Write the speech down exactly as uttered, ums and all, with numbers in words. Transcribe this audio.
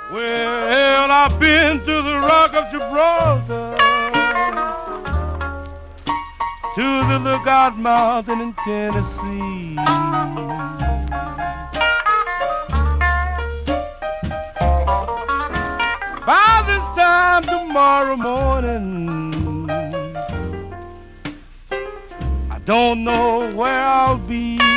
Well, I've been to the Rock of Gibraltar, to the Lookout Mountain in Tennessee. By this time tomorrow morning, I don't know where I'll be.